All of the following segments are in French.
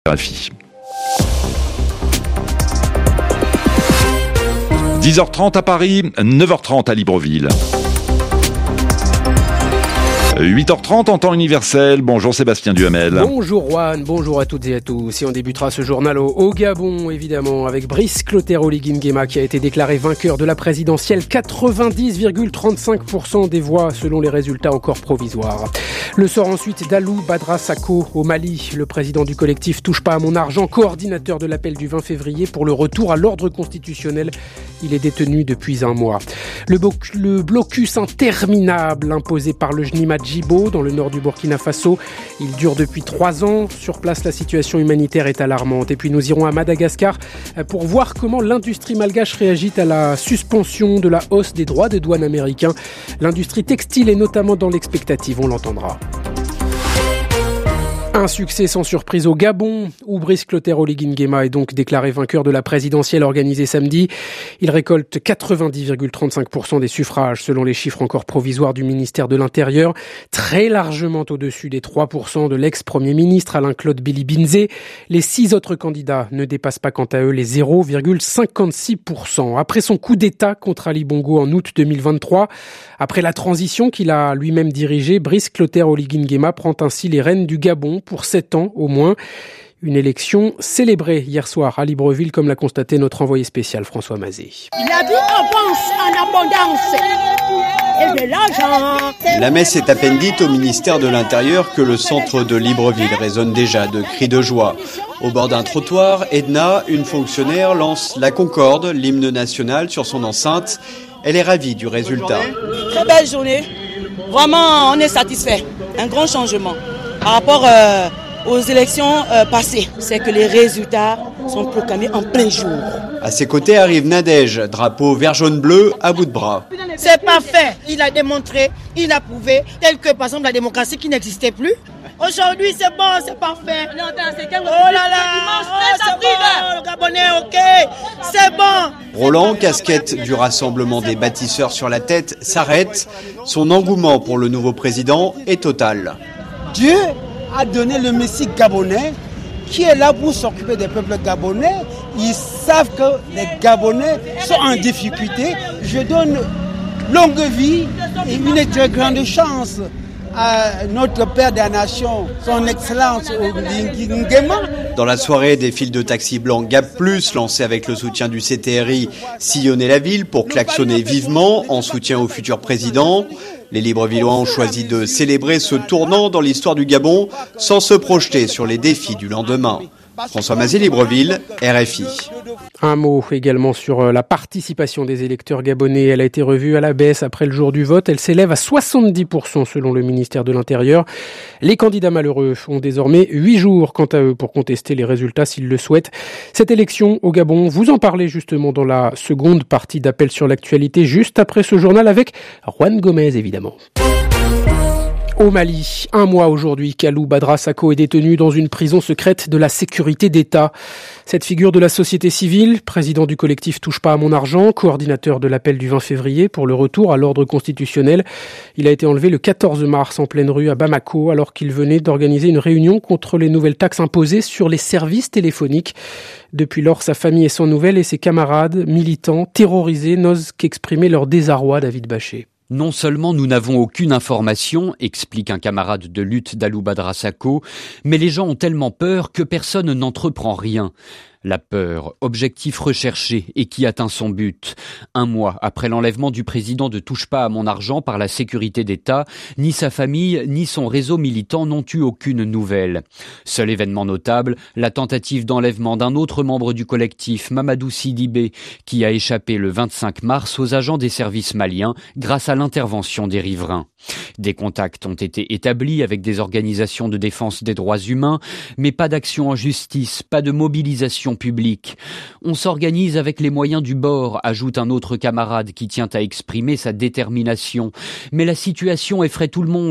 RFI. 10h30 à Paris, 9h30 à Libreville. 8h30 en temps universel. Bonjour Sébastien Duhamel. Bonjour Juan, bonjour à toutes et à tous. Et on débutera ce journal au Gabon, évidemment, avec Brice Clotaire Oligui Nguema qui a été déclaré vainqueur de la présidentielle. 90,35% des voix selon les résultats encore provisoires. Le sort ensuite d'Alou Badra Sako au Mali. Le président du collectif Touche pas à mon argent, coordinateur de l'appel du 20 février pour le retour à l'ordre constitutionnel. Il est détenu depuis un mois. Le blocus interminable imposé par le JNIMA Djibo dans le nord du Burkina Faso. Il dure depuis 3 ans. Sur place, la situation humanitaire est alarmante. Et puis nous irons à Madagascar pour voir comment l'industrie malgache réagit à la suspension de la hausse des droits de douane américains. L'industrie textile est notamment dans l'expectative, on l'entendra. Un succès sans surprise au Gabon, où Brice Clotaire Oligui Nguema est donc déclaré vainqueur de la présidentielle organisée samedi. Il récolte 90,35% des suffrages, selon les chiffres encore provisoires du ministère de l'Intérieur, très largement au-dessus des 3% de l'ex-premier ministre Alain-Claude Billy-Binzé. Les 6 autres candidats ne dépassent pas quant à eux les 0,56%. Après son coup d'État contre Ali Bongo en août 2023, après la transition qu'il a lui-même dirigée, Brice Clotaire Oligui Nguema prend ainsi les rênes du Gabon pour 7 ans au moins. Une élection célébrée hier soir à Libreville, comme l'a constaté notre envoyé spécial François Mazet. La vie avance en abondance et de l'argent. La messe est à peine dite au ministère de l'Intérieur que le centre de Libreville résonne déjà de cris de joie. Au bord d'un trottoir, Edna, une fonctionnaire, lance la Concorde, l'hymne national, sur son enceinte. Elle est ravie du résultat. Très belle journée. Vraiment, on est satisfait. Un grand changement par rapport aux élections passées. C'est que les résultats sont proclamés en plein jour. À ses côtés arrive Nadège, drapeau vert jaune bleu à bout de bras. C'est parfait. Il a démontré, il a prouvé, tel que par exemple la démocratie qui n'existait plus. Aujourd'hui, c'est bon, c'est parfait. Oh là là, c'est bon, le Gabonais, ok, c'est bon. Roland, casquette du Rassemblement des bâtisseurs sur la tête, s'arrête. Son engouement pour le nouveau président est total. Dieu a donné le Messie gabonais qui est là pour s'occuper des peuples gabonais. Ils savent que les Gabonais sont en difficulté. Je donne longue vie et une très grande chance à notre père de la nation, son excellence Oligui Nguema. Dans la soirée, des files de taxis blancs Gap+, lancés avec le soutien du CTRI, sillonnaient la ville pour klaxonner vivement en soutien au futur président. Les Librevillois ont choisi de célébrer ce tournant dans l'histoire du Gabon sans se projeter sur les défis du lendemain. François Mazet, Libreville, RFI. Un mot également sur la participation des électeurs gabonais. Elle a été revue à la baisse après le jour du vote. Elle s'élève à 70% selon le ministère de l'Intérieur. Les candidats malheureux ont désormais 8 jours quant à eux pour contester les résultats s'ils le souhaitent. Cette élection au Gabon, vous en parlez justement dans la seconde partie d'Appel sur l'actualité, juste après ce journal avec Juan Gomez évidemment. Au Mali, 1 mois aujourd'hui qu'Alou Badra Sako est détenu dans une prison secrète de la sécurité d'État. Cette figure de la société civile, président du collectif Touche pas à mon argent, coordinateur de l'appel du 20 février pour le retour à l'ordre constitutionnel. Il a été enlevé le 14 mars en pleine rue à Bamako alors qu'il venait d'organiser une réunion contre les nouvelles taxes imposées sur les services téléphoniques. Depuis lors, sa famille est sans nouvelles et ses camarades militants terrorisés n'osent qu'exprimer leur désarroi, David Bachet. Non seulement nous n'avons aucune information, explique un camarade de lutte d'Alou Badra Sako, mais les gens ont tellement peur que personne n'entreprend rien. La peur, objectif recherché et qui atteint son but. 1 mois après l'enlèvement du président de Touche pas à mon argent par la sécurité d'État, ni sa famille ni son réseau militant n'ont eu aucune nouvelle. Seul événement notable, la tentative d'enlèvement d'un autre membre du collectif, Mamadou Sidibé, qui a échappé le 25 mars aux agents des services maliens grâce à l'intervention des riverains. Des contacts ont été établis avec des organisations de défense des droits humains, mais pas d'action en justice, pas de mobilisation publique. On s'organise avec les moyens du bord, ajoute un autre camarade qui tient à exprimer sa détermination. Mais la situation effraie tout le monde.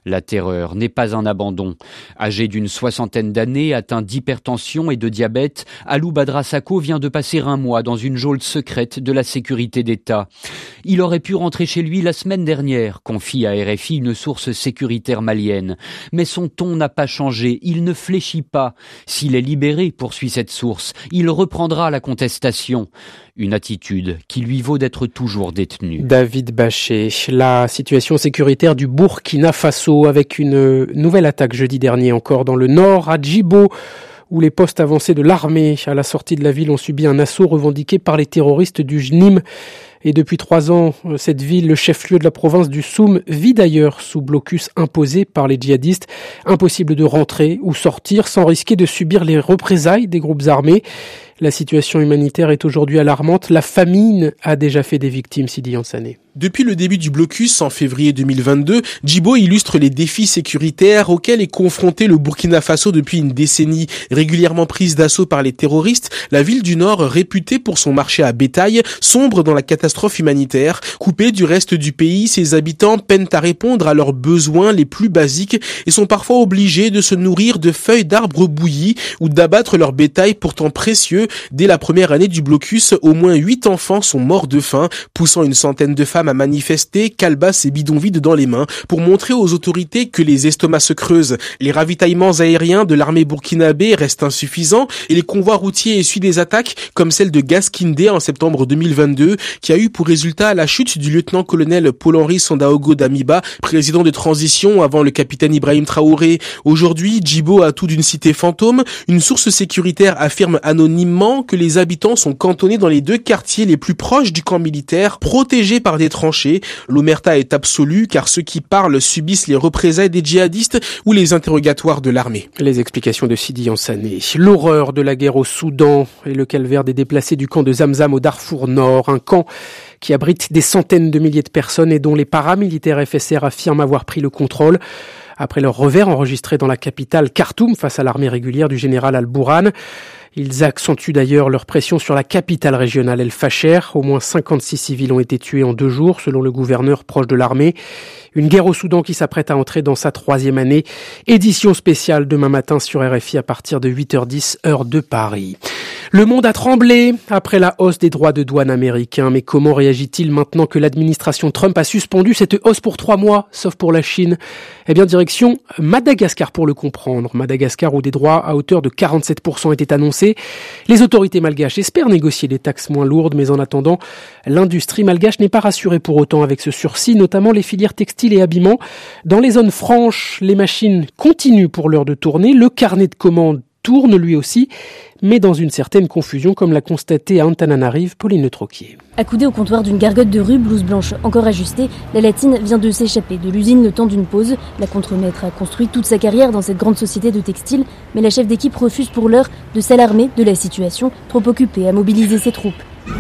La terreur n'est pas un abandon. Âgé d'une 60aine d'années, atteint d'hypertension et de diabète, Alouba Sako vient de passer un mois dans une geôle secrète de la sécurité d'État. Il aurait pu rentrer chez lui la semaine dernière, confie à RFI une source sécuritaire malienne. Mais son ton n'a pas changé, il ne fléchit pas. S'il est libéré, poursuit cette source, il reprendra la contestation. Une attitude qui lui vaut d'être toujours détenu. David Bachet, la situation sécuritaire du Burkina Faso avec une nouvelle attaque jeudi dernier encore dans le nord, à Djibo, où les postes avancés de l'armée à la sortie de la ville ont subi un assaut revendiqué par les terroristes du JNIM. Et depuis 3 ans, cette ville, le chef-lieu de la province du Soum, vit d'ailleurs sous blocus imposé par les djihadistes. Impossible de rentrer ou sortir sans risquer de subir les représailles des groupes armés. La situation humanitaire est aujourd'hui alarmante. La famine a déjà fait des victimes, Sidi Yansane. Depuis le début du blocus en février 2022, Djibo illustre les défis sécuritaires auxquels est confronté le Burkina Faso depuis une décennie. Régulièrement prise d'assaut par les terroristes, la ville du Nord, réputée pour son marché à bétail, sombre dans la catastrophe humanitaire. Coupée du reste du pays, ses habitants peinent à répondre à leurs besoins les plus basiques et sont parfois obligés de se nourrir de feuilles d'arbres bouillis ou d'abattre leur bétail pourtant précieux. Dès la première année du blocus, au moins 8 enfants sont morts de faim, poussant une centaine de femmes à manifester, calebasses et bidons vides dans les mains, pour montrer aux autorités que les estomacs se creusent. Les ravitaillements aériens de l'armée burkinabé restent insuffisants et les convois routiers essuient des attaques comme celle de Gaskindé en septembre 2022, qui a eu pour résultat la chute du lieutenant-colonel Paul-Henri Sandaogo Damiba, président de transition avant le capitaine Ibrahim Traoré. Aujourd'hui, Djibo a tout d'une cité fantôme. Une source sécuritaire affirme anonymement que les habitants sont cantonnés dans les 2 quartiers les plus proches du camp militaire, protégés par des tranchées. L'omerta est absolue car ceux qui parlent subissent les représailles des djihadistes ou les interrogatoires de l'armée. Les explications de Sidi Yansane. L'horreur de la guerre au Soudan et le calvaire des déplacés du camp de Zamzam au Darfour Nord, un camp qui abrite des centaines de milliers de personnes et dont les paramilitaires FSR affirment avoir pris le contrôle. Après leur revers enregistré dans la capitale Khartoum face à l'armée régulière du général Al-Bourhan, ils accentuent d'ailleurs leur pression sur la capitale régionale El Fasher. Au moins 56 civils ont été tués en 2 jours, selon le gouverneur proche de l'armée. Une guerre au Soudan qui s'apprête à entrer dans sa 3e année. Édition spéciale demain matin sur RFI à partir de 8h10, heure de Paris. Le monde a tremblé après la hausse des droits de douane américains. Mais comment réagit-il maintenant que l'administration Trump a suspendu cette hausse pour 3 mois, sauf pour la Chine? Eh bien, direction Madagascar pour le comprendre. Madagascar où des droits à hauteur de 47% étaient annoncés. Les autorités malgaches espèrent négocier des taxes moins lourdes, mais en attendant, l'industrie malgache n'est pas rassurée pour autant avec ce sursis, notamment les filières textiles et habillement. Dans les zones franches, les machines continuent pour l'heure de tourner. Le carnet de commandes tourne lui aussi, mais dans une certaine confusion, comme l'a constaté à Antananarive Pauline Troquier. Accoudée au comptoir d'une gargote de rue, blouse blanche encore ajustée, la Latine vient de s'échapper de l'usine le temps d'une pause. La contremaître a construit toute sa carrière dans cette grande société de textile, mais la chef d'équipe refuse pour l'heure de s'alarmer de la situation, trop occupée à mobiliser ses troupes.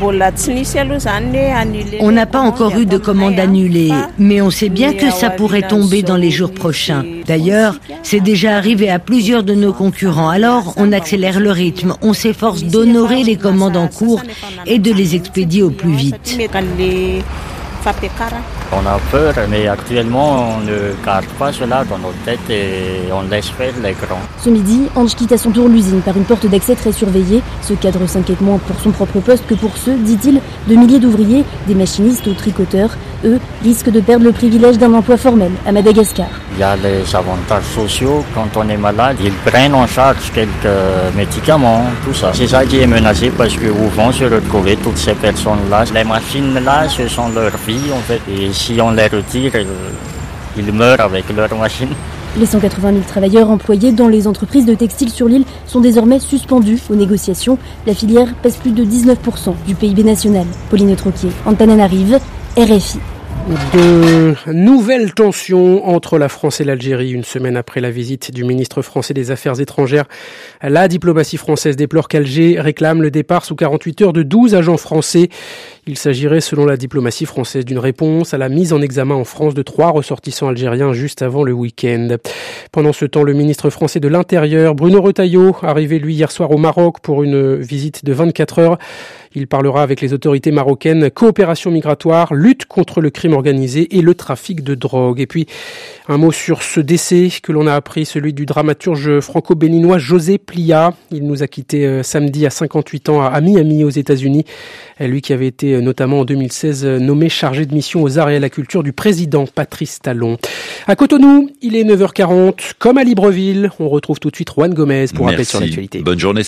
On n'a pas encore eu de commande annulée, mais on sait bien que ça pourrait tomber dans les jours prochains. D'ailleurs, c'est déjà arrivé à plusieurs de nos concurrents, alors on accélère le rythme, on s'efforce d'honorer les commandes en cours et de les expédier au plus vite. On a peur, mais actuellement on ne garde pas cela dans nos têtes et on laisse faire les grands. Ce midi, Ange quitte à son tour l'usine par une porte d'accès très surveillée. Ce cadre s'inquiète moins pour son propre poste que pour ceux, dit-il, de milliers d'ouvriers, des machinistes aux tricoteurs. Eux risquent de perdre le privilège d'un emploi formel à Madagascar. Il y a les avantages sociaux. Quand on est malade, ils prennent en charge quelques médicaments, tout ça. C'est ça qui est menacé parce que où vont se retrouver toutes ces personnes-là. Les machines-là, ce sont leur vie en fait. Et si on les retire, ils meurent avec leurs machines. Les 180 000 travailleurs employés dans les entreprises de textile sur l'île sont désormais suspendus aux négociations. La filière pèse plus de 19% du PIB national. Pauline Troquier, Antananarive, RFI. De nouvelles tensions entre la France et l'Algérie, une semaine après la visite du ministre français des Affaires étrangères. La diplomatie française déplore qu'Alger réclame le départ sous 48 heures de 12 agents français. Il s'agirait, selon la diplomatie française, d'une réponse à la mise en examen en France de 3 ressortissants algériens juste avant le week-end. Pendant ce temps, le ministre français de l'Intérieur, Bruno Retailleau, arrivé lui hier soir au Maroc pour une visite de 24 heures. Il parlera avec les autorités marocaines, coopération migratoire, lutte contre le crime organisé et le trafic de drogue. Et puis, un mot sur ce décès que l'on a appris, celui du dramaturge franco-béninois José Plia. Il nous a quittés samedi à 58 ans à Miami aux États-Unis. Lui qui avait été notamment en 2016 nommé chargé de mission aux arts et à la culture du président Patrice Talon. À Cotonou, il est 9h40. Comme à Libreville, on retrouve tout de suite Juan Gomez pour un rappel sur l'actualité. Bonne journée.